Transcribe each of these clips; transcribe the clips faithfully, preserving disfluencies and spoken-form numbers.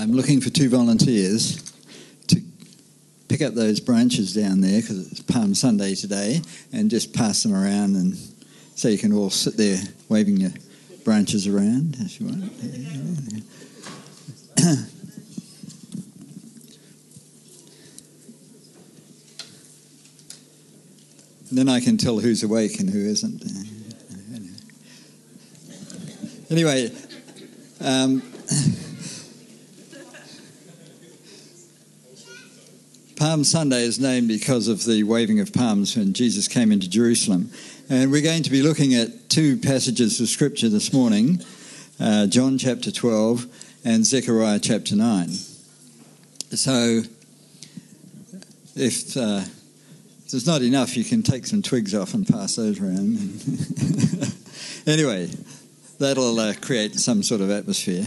I'm looking for two volunteers to pick up those branches down there, because it's Palm Sunday today, and just pass them around, and so you can all sit there waving your branches around if you want. Then I can tell who's awake and who isn't. Anyway, um, Palm Sunday is named because of the waving of palms when Jesus came into Jerusalem. And we're going to be looking at two passages of Scripture this morning, uh, John chapter twelve and Zechariah chapter nine. So if... Uh, If there's not enough, you can take some twigs off and pass those around. Anyway, that'll uh, create some sort of atmosphere.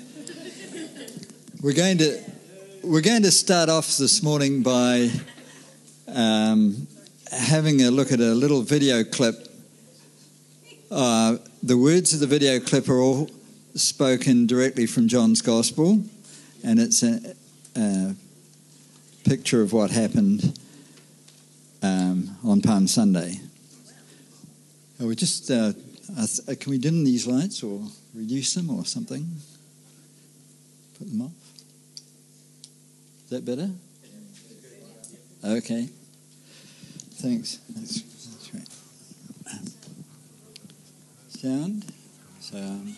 We're going to we're going to start off this morning by um, having a look at a little video clip. Uh, the words of the video clip are all spoken directly from John's Gospel, and it's a, a picture of what happened Um, on Palm Sunday. Oh, we just uh, uh, can we dim these lights or reduce them or something? Put them off. Is that better? Okay. Thanks. That's, that's great. Sound, sound.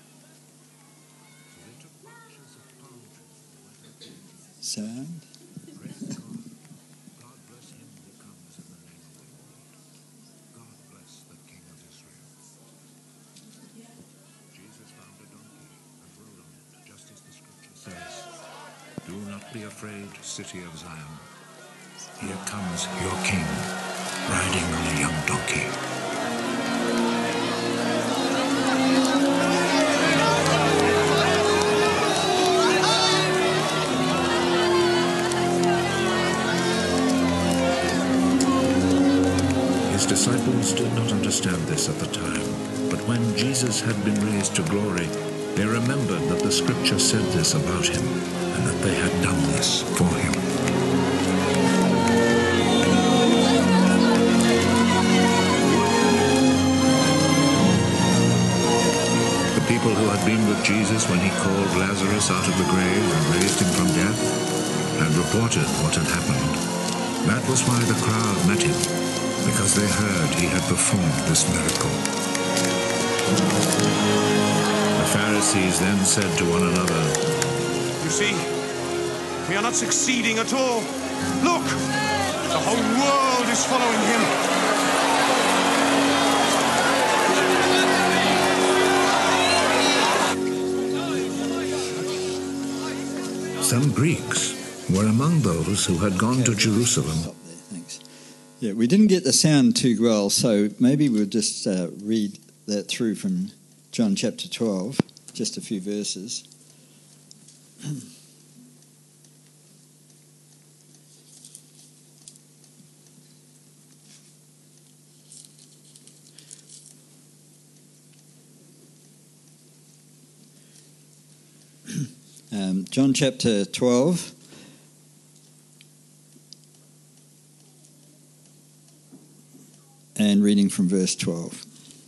Sound. Be afraid, city of Zion. Here comes your king, riding on a young donkey. His disciples did not understand this at the time, but when Jesus had been raised to glory, they remembered that the scripture said this about him, and that they had done this for him. The people who had been with Jesus when he called Lazarus out of the grave and raised him from death had reported what had happened. That was why the crowd met him, because they heard he had performed this miracle. The Pharisees then said to one another, "You see, we are not succeeding at all. Look, the whole world is following him." Some Greeks were among those who had gone to Jerusalem. Stop there, thanks. Yeah, we didn't get the sound too well, so maybe we'll just uh, read that through from John chapter twelve, just a few verses. um, John chapter twelve. And reading from verse twelve.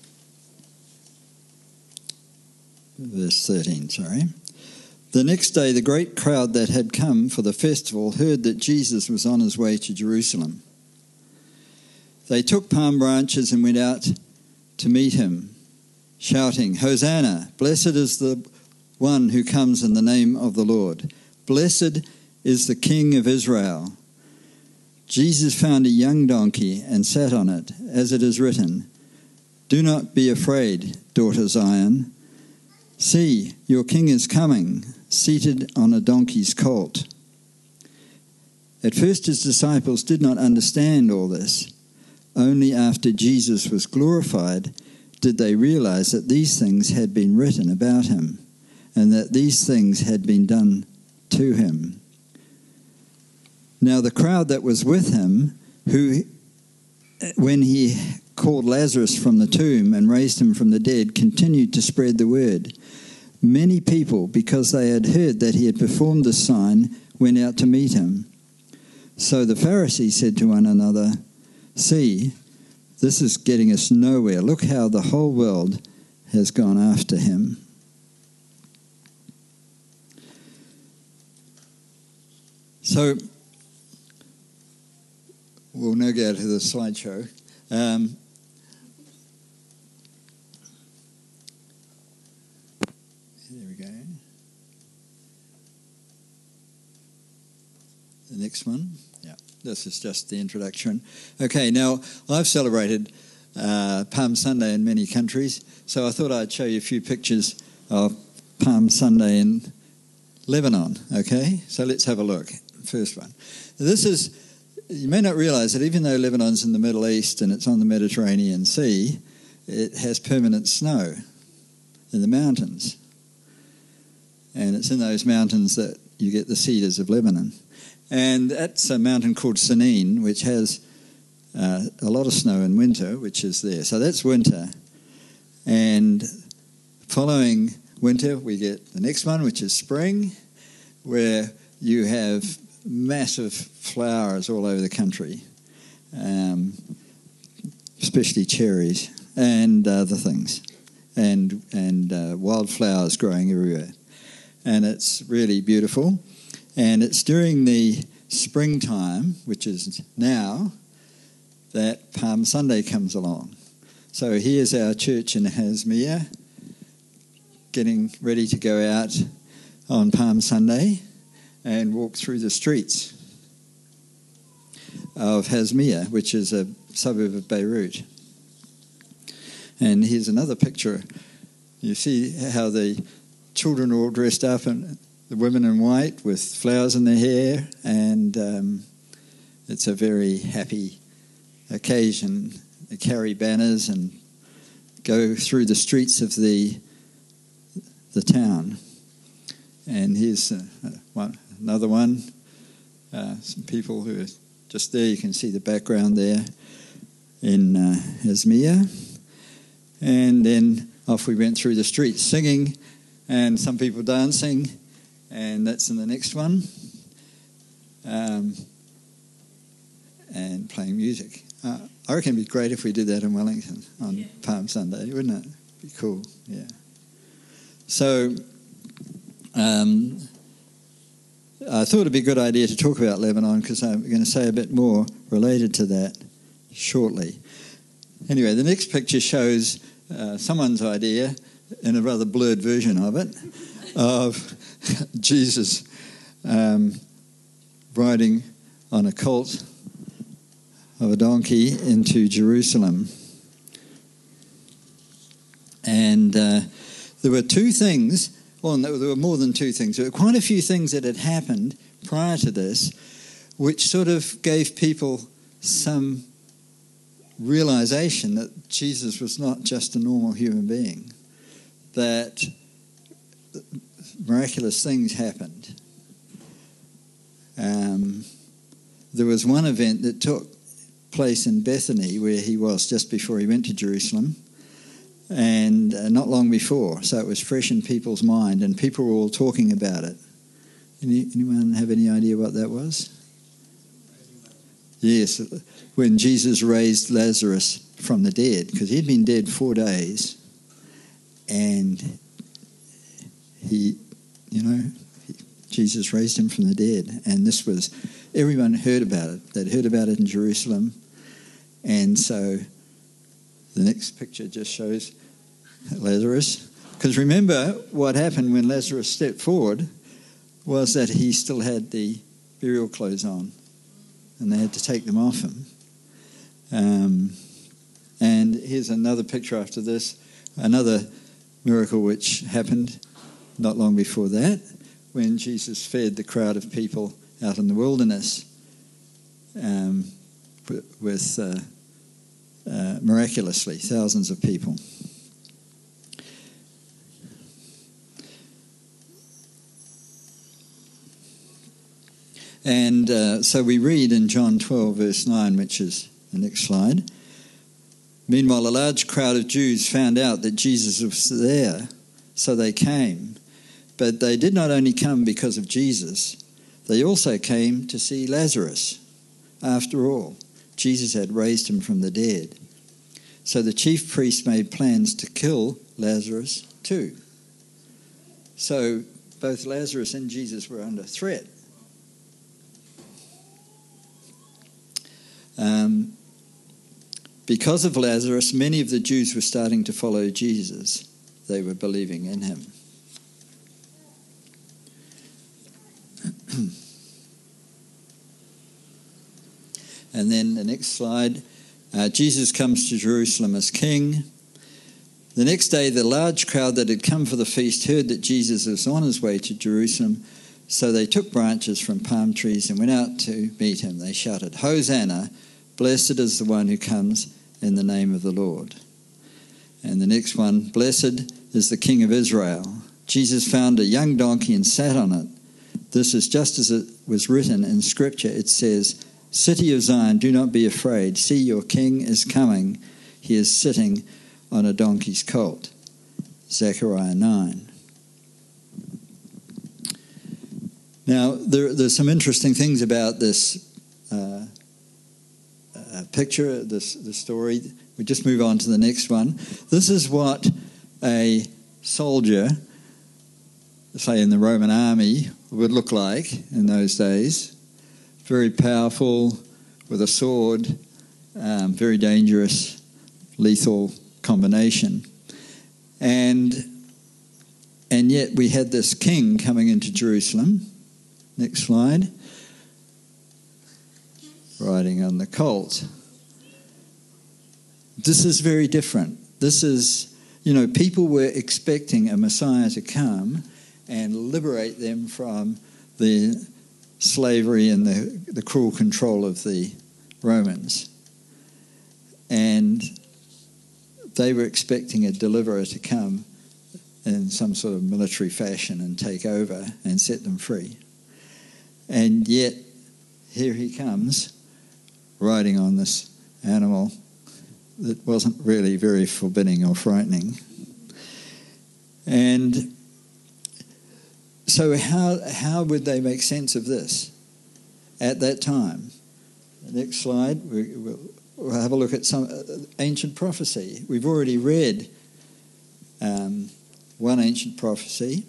Verse thirteen, sorry. The next day, the great crowd that had come for the festival heard that Jesus was on his way to Jerusalem. They took palm branches and went out to meet him, shouting, "Hosanna! Blessed is the one who comes in the name of the Lord. Blessed is the King of Israel." Jesus found a young donkey and sat on it, as it is written, "Do not be afraid, daughter Zion. See, your king is coming, seated on a donkey's colt." At first his disciples did not understand all this. Only after Jesus was glorified did they realize that these things had been written about him, and that these things had been done to him. Now the crowd that was with him, who, when he called Lazarus from the tomb and raised him from the dead, continued to spread the word. many people, because they had heard that he had performed this sign, went out to meet him. So the Pharisees said to one another, "See, this is getting us nowhere. Look how the whole world has gone after him." So we'll now go to the slideshow. Um, there we go. The next one. Yeah, this is just the introduction. Okay, now I've celebrated uh, Palm Sunday in many countries, so I thought I'd show you a few pictures of Palm Sunday in Lebanon. Okay, so let's have a look. First one. This is, you may not realise that even though Lebanon's in the Middle East and it's on the Mediterranean Sea, it has permanent snow in the mountains. And it's in those mountains that you get the cedars of Lebanon. And that's a mountain called Sinin, which has uh, a lot of snow in winter, which is there. So that's winter. And following winter, we get the next one, which is spring, where you have massive flowers all over the country, um, especially cherries and other things, and and uh, wildflowers growing everywhere. And it's really beautiful. And it's during the springtime, which is now, that Palm Sunday comes along. So here's our church in Hasmiyah, getting ready to go out on Palm Sunday and walk through the streets of Hasmiyah, which is a suburb of Beirut. And here's another picture. You see how the children are all dressed up, and the women in white with flowers in their hair, and um, it's a very happy occasion. They carry banners and go through the streets of the the town. And here's uh, one, another one. Uh, some people who are just there. You can see the background there in uh, Hasmiyah. And then off we went through the streets singing, and some people dancing, and that's in the next one. Um, and playing music. Uh, I reckon it'd be great if we did that in Wellington on yeah. Palm Sunday, wouldn't it? Be cool, yeah. So um, I thought it'd be a good idea to talk about Lebanon, because I'm going to say a bit more related to that shortly. Anyway, the next picture shows uh, someone's idea, in a rather blurred version of it, of Jesus um, riding on a colt of a donkey into Jerusalem. And uh, there were two things, well, there were more than two things. There were quite a few things that had happened prior to this, which sort of gave people some realization that Jesus was not just a normal human being, that miraculous things happened. Um, there was one event that took place in Bethany, where he was just before he went to Jerusalem, and uh, not long before, so it was fresh in people's mind, and people were all talking about it. Any, anyone have any idea what that was? Yes, when Jesus raised Lazarus from the dead, because he'd been dead four days, and he, you know, he, Jesus raised him from the dead, and this was, everyone heard about it. They'd heard about it in Jerusalem, and so the next picture just shows Lazarus. Because remember, what happened when Lazarus stepped forward was that he still had the burial clothes on, and they had to take them off him. Um, and here's another picture after this, another miracle which happened not long before that, when Jesus fed the crowd of people out in the wilderness um, with uh, uh, miraculously thousands of people. And uh, so we read in John twelve, verse nine, which is the next slide. Meanwhile, a large crowd of Jews found out that Jesus was there So they came. But they did not only come because of Jesus, they also came to see Lazarus. After all, Jesus had raised him from the dead. So the chief priests made plans to kill Lazarus too. So both Lazarus and Jesus were under threat. Um, because of Lazarus, many of the Jews were starting to follow Jesus. They were believing in him. And then the next slide, uh, Jesus comes to Jerusalem as king. The next day, the large crowd that had come for the feast heard that Jesus was on his way to Jerusalem. So they took branches from palm trees and went out to meet him. They shouted, "Hosanna, blessed is the one who comes in the name of the Lord." And the next one, "Blessed is the King of Israel." Jesus found a young donkey and sat on it. This is just as it was written in Scripture. It says, "City of Zion, do not be afraid. See, your king is coming. He is sitting on a donkey's colt." Zechariah nine. Now, there, there's some interesting things about this uh, uh, picture, this, this story. We just move on to the next one. This is what a soldier, say in the Roman army, would look like in those days. Very powerful, with a sword, um, very dangerous, lethal combination. And and yet we had this king coming into Jerusalem. Next slide. Riding on the colt. This is very different. This is, you know, people were expecting a Messiah to come and liberate them from the slavery and the, the cruel control of the Romans. And they were expecting a deliverer to come in some sort of military fashion and take over and set them free. And yet, here he comes, riding on this animal that wasn't really very forbidding or frightening. And so how how would they make sense of this at that time? The next slide, we, we'll, we'll have a look at some ancient prophecy. We've already read um, one ancient prophecy.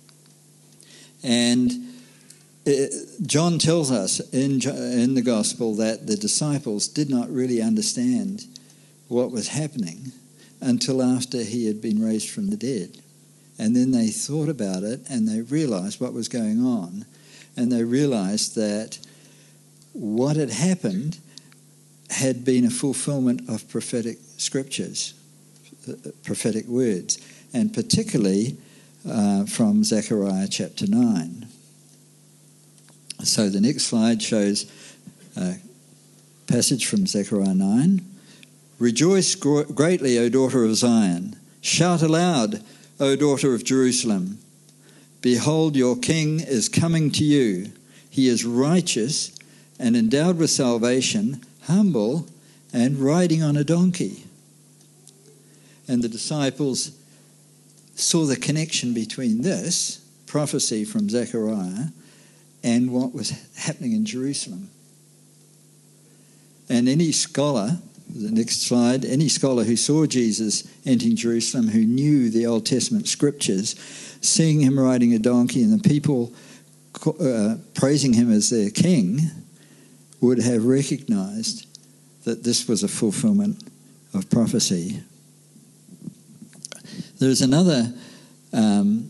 And it, John tells us in, in the Gospel that the disciples did not really understand what was happening until after he had been raised from the dead. And then they thought about it and they realized what was going on. And they realized that what had happened had been a fulfillment of prophetic scriptures, prophetic words, and particularly uh, from Zechariah chapter nine. So the next slide shows a passage from Zechariah nine. "Rejoice greatly, O daughter of Zion. Shout aloud, O daughter of Jerusalem. Behold, your king is coming to you. He is righteous and endowed with salvation, humble and riding on a donkey." And the disciples saw the connection between this prophecy from Zechariah and what was happening in Jerusalem. And any scholar, the next slide, any scholar who saw Jesus entering Jerusalem, who knew the Old Testament scriptures, seeing him riding a donkey and the people uh, praising him as their king, would have recognized that this was a fulfillment of prophecy. There's another um,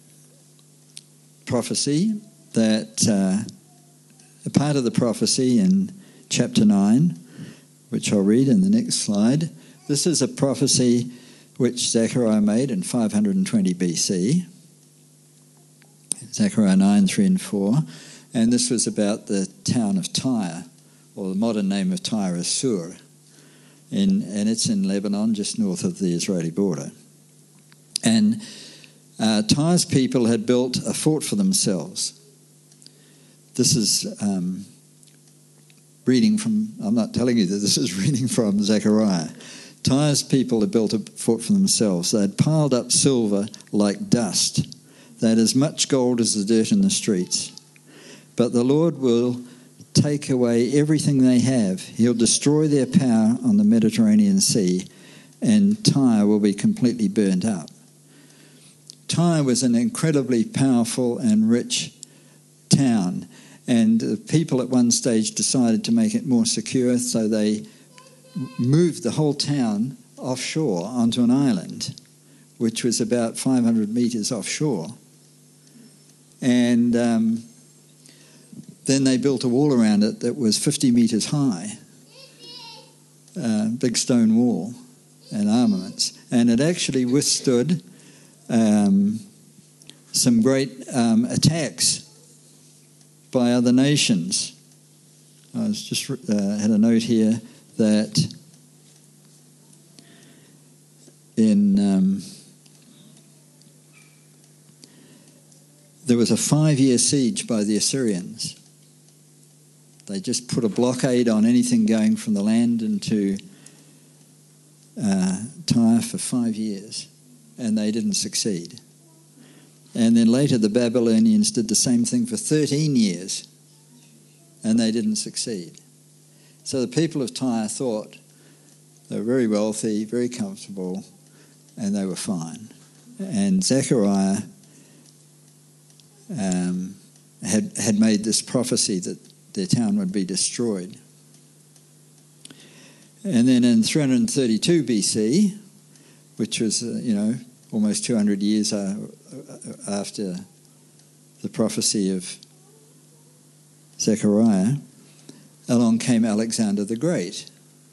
prophecy that, uh, a part of the prophecy in chapter nine, which I'll read in the next slide. This is a prophecy which Zechariah made in five hundred twenty B C. Zechariah nine, three and four. And this was about the town of Tyre, or the modern name of Tyre is Sur. In, and it's in Lebanon, just north of the Israeli border. And uh, Tyre's people had built a fort for themselves. This is um, reading from, I'm not telling you that this is reading from Zechariah. Tyre's people had built a fort for themselves. They had piled up silver like dust. They had as much gold as the dirt in the streets. But the Lord will take away everything they have. He'll destroy their power on the Mediterranean Sea, and Tyre will be completely burnt up. Tyre was an incredibly powerful and rich town, and the people at one stage decided to make it more secure, so they moved the whole town offshore onto an island, which was about five hundred metres offshore. And um, then they built a wall around it that was fifty metres high, a big stone wall and armaments. And it actually withstood um, some great um, attacks by other nations. I was just uh, had a note here that in um, there was a five-year siege by the Assyrians. They just put a blockade on anything going from the land into uh, Tyre for five years, and they didn't succeed. And then later the Babylonians did the same thing for thirteen years, and they didn't succeed. So the people of Tyre thought they were very wealthy, very comfortable, and they were fine. And Zechariah um, had had made this prophecy that their town would be destroyed. And then in three hundred thirty-two B C, which was, uh, you know, almost two hundred years uh, after the prophecy of Zechariah, along came Alexander the Great.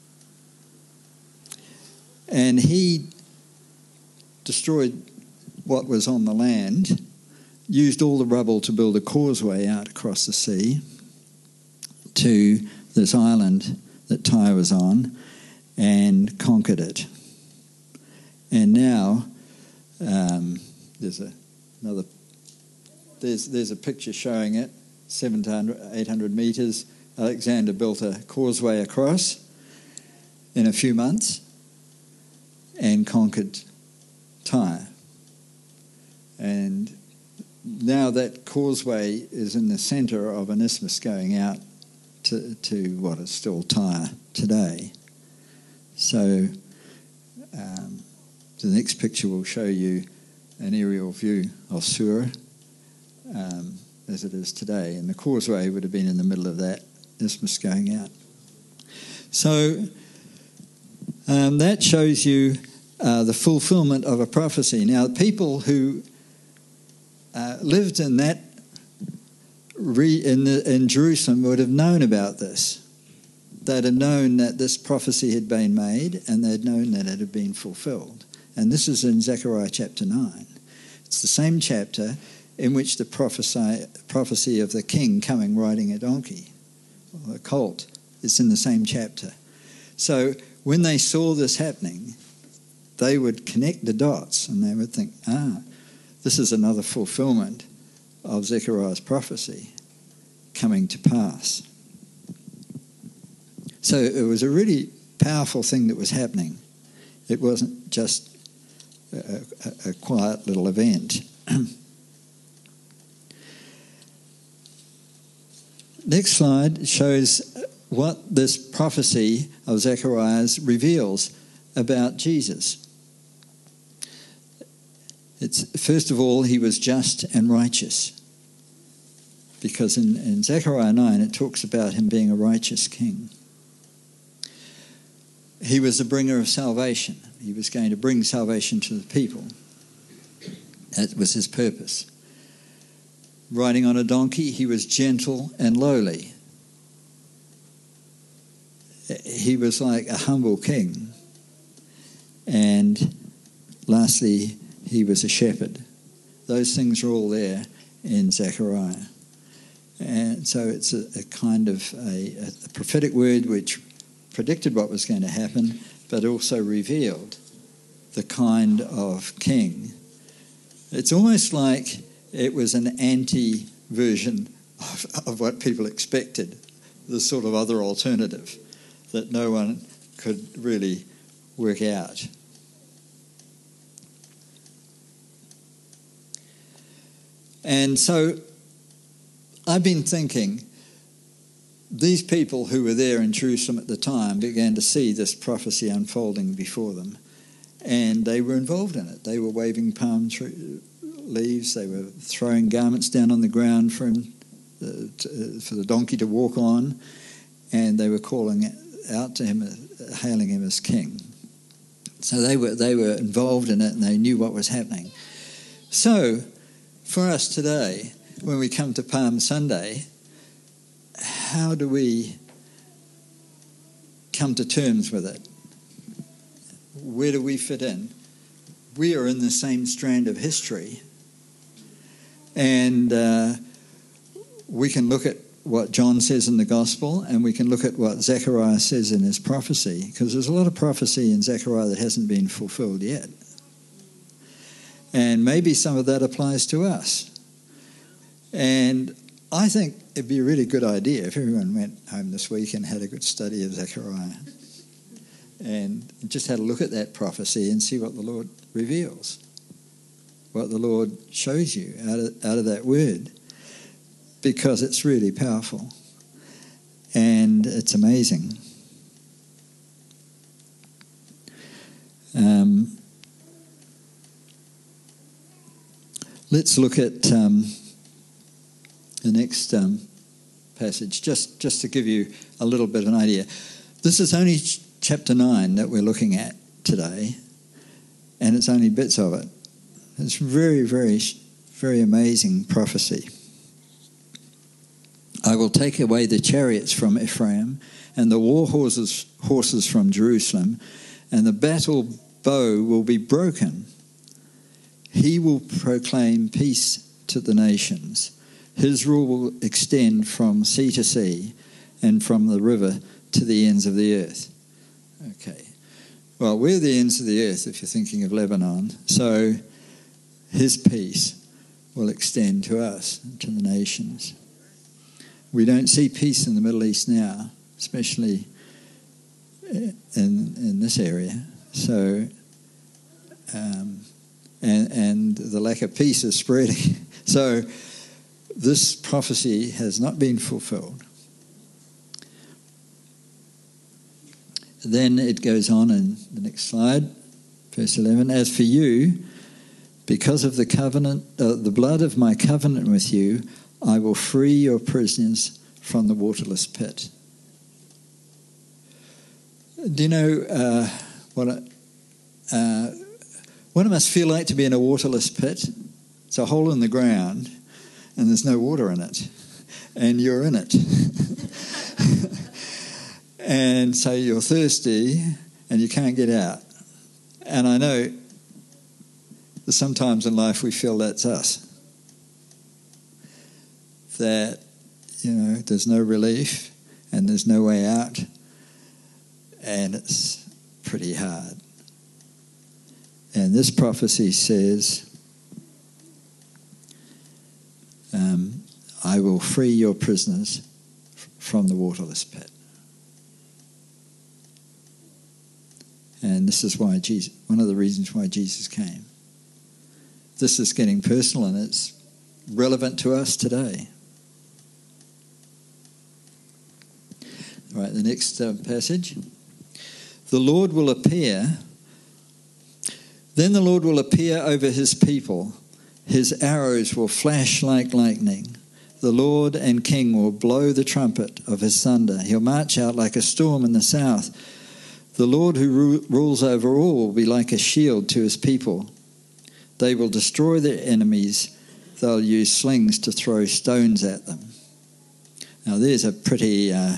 And he destroyed what was on the land, used all the rubble to build a causeway out across the sea to this island that Tyre was on, and conquered it. And now um, there's a, another. There's there's a picture showing it, seven to eight hundred meters. Alexander built a causeway across in a few months and conquered Tyre. And now that causeway is in the centre of an isthmus going out to, to what is still Tyre today. So um, the next picture will show you an aerial view of Sur um, as it is today. And the causeway would have been in the middle of that isthmus going out. So um, that shows you uh, the fulfillment of a prophecy. Now, people who uh, lived in that re, in, the, in Jerusalem would have known about this. They'd have known that this prophecy had been made, and they'd known that it had been fulfilled. And this is in Zechariah chapter nine. It's the same chapter in which the prophecy, prophecy of the king coming riding a donkey, or a colt, is in the same chapter. So when they saw this happening, they would connect the dots, and they would think, ah, this is another fulfillment of Zechariah's prophecy coming to pass. So it was a really powerful thing that was happening. It wasn't just a, a, a quiet little event. Next slide shows what this prophecy of Zechariah's reveals about Jesus. It's, first of all, he was just and righteous, because in, in Zechariah nine it talks about him being a righteous king. He was the bringer of salvation. He was going to bring salvation to the people. That was his purpose. Riding on a donkey, he was gentle and lowly. He was like a humble king. And lastly, he was a shepherd. Those things are all there in Zechariah. And so it's a, a kind of a, a prophetic word which predicted what was going to happen, but also revealed the kind of king. It's almost like it was an anti-version of, of what people expected, the sort of other alternative that no one could really work out. And so I've been thinking, these people who were there in Jerusalem at the time began to see this prophecy unfolding before them, and they were involved in it. They were waving palm tree leaves, they were throwing garments down on the ground for him, uh, to, uh, for the donkey to walk on, and they were calling out to him, uh, hailing him as king. So they were they were involved in it, and they knew what was happening. So for us today, when we come to Palm Sunday, how do we come to terms with it? Where do we fit in? We are in the same strand of history, and uh, we can look at what John says in the Gospel, and we can look at what Zechariah says in his prophecy, because there's a lot of prophecy in Zechariah that hasn't been fulfilled yet. And maybe some of that applies to us. And I think it'd be a really good idea if everyone went home this week and had a good study of Zechariah and just had a look at that prophecy and see what the Lord reveals, what the Lord shows you out of, out of that word, because it's really powerful and it's amazing. Um, let's look at um, the next um, passage, just, just to give you a little bit of an idea. This is only ch- chapter nine that we're looking at today, and it's only bits of it. It's very, very, very amazing prophecy. I will take away the chariots from Ephraim and the war horses, horses from Jerusalem, and the battle bow will be broken. He will proclaim peace to the nations. His rule will extend from sea to sea and from the river to the ends of the earth. Okay. Well, we're the ends of the earth if you're thinking of Lebanon. So his peace will extend to us, to the nations. We don't see peace in the Middle East now, especially in in this area. So, um, and and the lack of peace is spreading. So this prophecy has not been fulfilled. Then it goes on in the next slide, verse eleven. As for you, because of the covenant, uh, the blood of my covenant with you, I will free your prisoners from the waterless pit. Do you know uh, what, it, uh, what it must feel like to be in a waterless pit? It's a hole in the ground, and there's no water in it, and you're in it. And so you're thirsty, and you can't get out. And I know that sometimes in life we feel that's us. That, you know, there's no relief and there's no way out, and it's pretty hard. And this prophecy says, um, I will free your prisoners from the waterless pit. And this is why Jesus, one of the reasons why Jesus came. This is getting personal, and it's relevant to us today. All right, the next uh, passage. The Lord will appear. Then the Lord will appear over his people. His arrows will flash like lightning. The Lord and King will blow the trumpet of his thunder. He'll march out like a storm in the south. The Lord who ru- rules over all will be like a shield to his people. They will destroy their enemies. They'll use slings to throw stones at them. Now there's a pretty uh,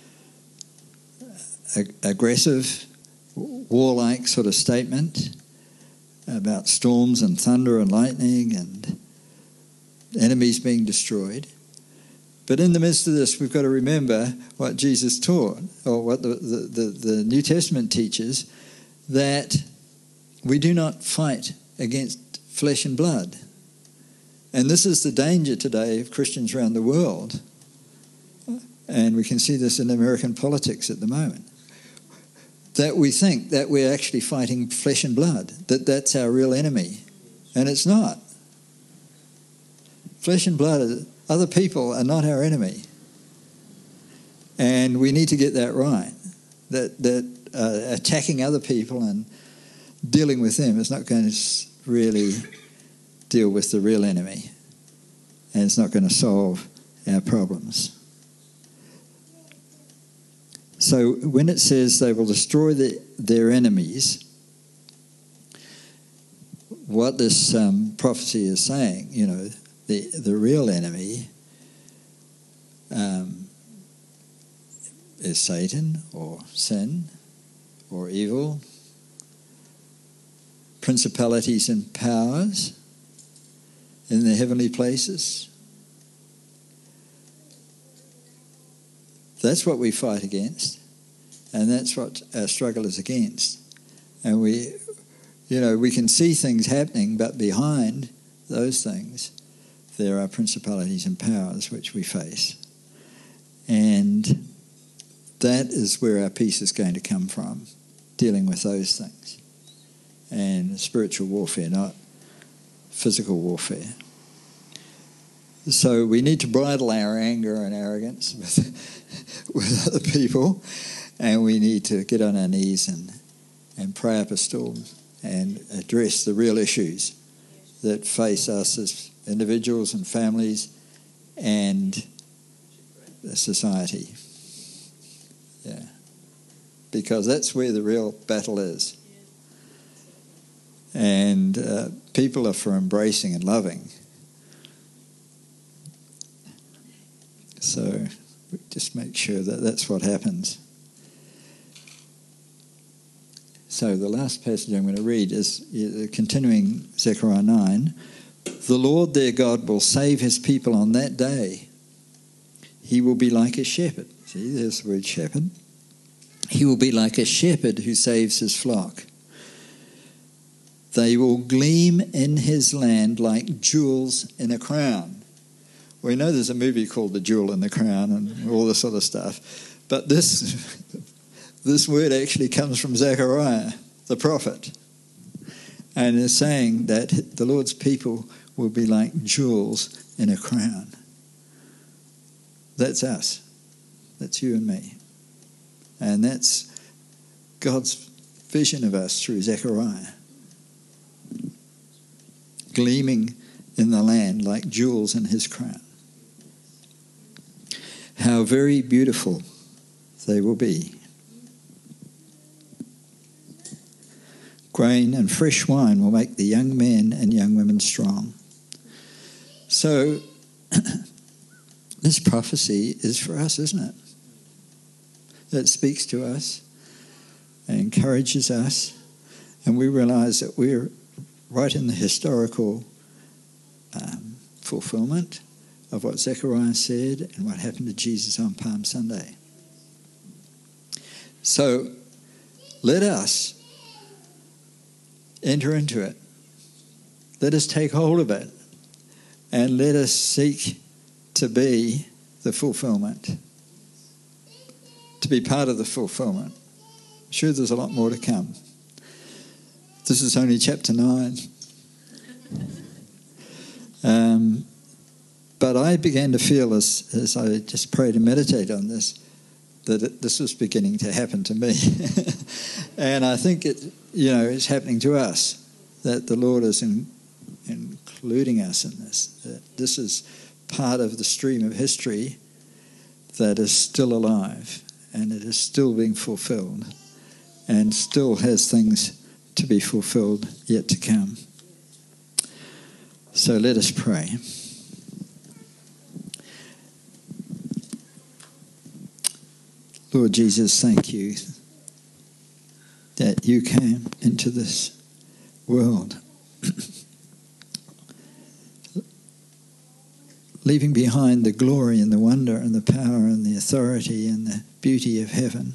ag- aggressive, warlike sort of statement about storms and thunder and lightning and enemies being destroyed. But in the midst of this, we've got to remember what Jesus taught, or what the, the, the, the New Testament teaches, that we do not fight against flesh and blood. And this is the danger today of Christians around the world. And we can see this in American politics at the moment. that we think that we're actually fighting flesh and blood, that that's our real enemy. And it's not. Flesh and blood, other people are not our enemy. And we need to get that right, that, that uh, attacking other people and dealing with them is not going to really deal with the real enemy. And it's not going to solve our problems. So when it says they will destroy the, their enemies, what this um, prophecy is saying, you know, the, the real enemy um, is Satan or sin or evil, principalities and powers in the heavenly places. That's what we fight against, and that's what our struggle is against. And we, you know, we can see things happening, but behind those things, there are principalities and powers which we face. And that is where our peace is going to come from, dealing with those things. And spiritual warfare, not physical warfare. So we need to bridle our anger and arrogance with, with other people, and we need to get on our knees and, and pray up a storm and address the real issues that face us as individuals and families and society. Yeah, because that's where the real battle is. And uh, people are for embracing and loving. So we just make sure that that's what happens. So the last passage I'm going to read is uh, continuing Zechariah nine. The Lord their God will save his people on that day. He will be like a shepherd. See, there's the word shepherd. He will be like a shepherd who saves his flock. They will gleam in his land like jewels in a crown. We know there's a movie called The Jewel in the Crown and all this sort of stuff. But this, this word actually comes from Zechariah, the prophet. And is saying that the Lord's people will be like jewels in a crown. That's us. That's you and me. And that's God's vision of us through Zechariah. Gleaming in the land like jewels in his crown. How very beautiful they will be. Grain and fresh wine will make the young men and young women strong. So, this prophecy is for us, isn't it? It speaks to us, and encourages us, and we realize that we're right in the historical um, fulfillment of what Zechariah said and what happened to Jesus on Palm Sunday. So let us enter into it. Let us take hold of it, and let us seek to be the fulfillment, to be part of the fulfillment. I'm sure there's a lot more to come. This is only chapter nine. Um, but I began to feel as, as I just prayed and meditated on this, that it, this was beginning to happen to me. And I think it, you know, it's happening to us, that the Lord is in, including us in this, that this is part of the stream of history that is still alive, and it is still being fulfilled, and still has things to be fulfilled yet to come. So let us pray. Lord Jesus, thank you that you came into this world, leaving behind the glory and the wonder and the power and the authority and the beauty of heaven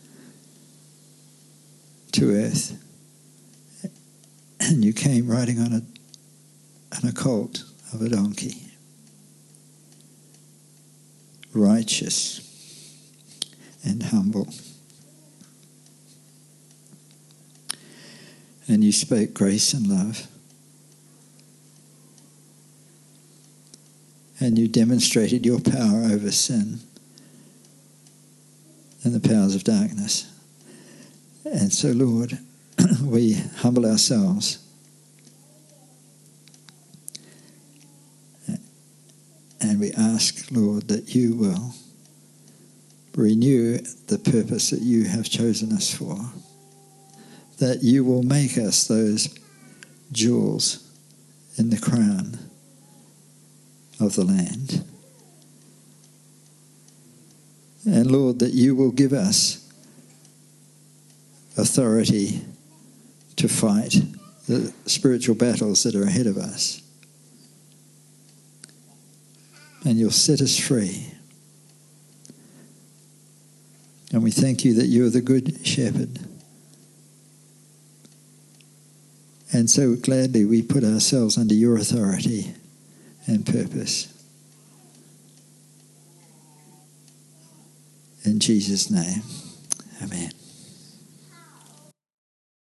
to earth. And you came riding on a on a colt of a donkey, righteous and humble. and you spoke grace and love. And you demonstrated your power over sin and the powers of darkness. And so, Lord, we humble ourselves and we ask, Lord, that you will renew the purpose that you have chosen us for, that you will make us those jewels in the crown of the land. And Lord, that you will give us authority to fight the spiritual battles that are ahead of us. And you'll set us free. And we thank you that you are the good shepherd. And so gladly we put ourselves under your authority and purpose. In Jesus' name, amen.